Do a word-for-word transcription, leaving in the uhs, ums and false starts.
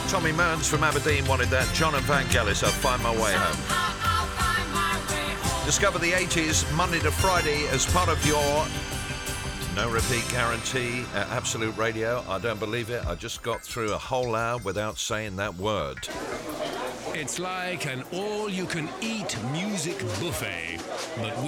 Tommy Mearns from Aberdeen wanted that. John and Vangelis, I'll Find My Way Home. Discover the eighties Monday to Friday as part of your no repeat guarantee at Absolute Radio. I don't believe it. I just got through a whole hour without saying that word. It's like an all-you-can-eat music buffet, but with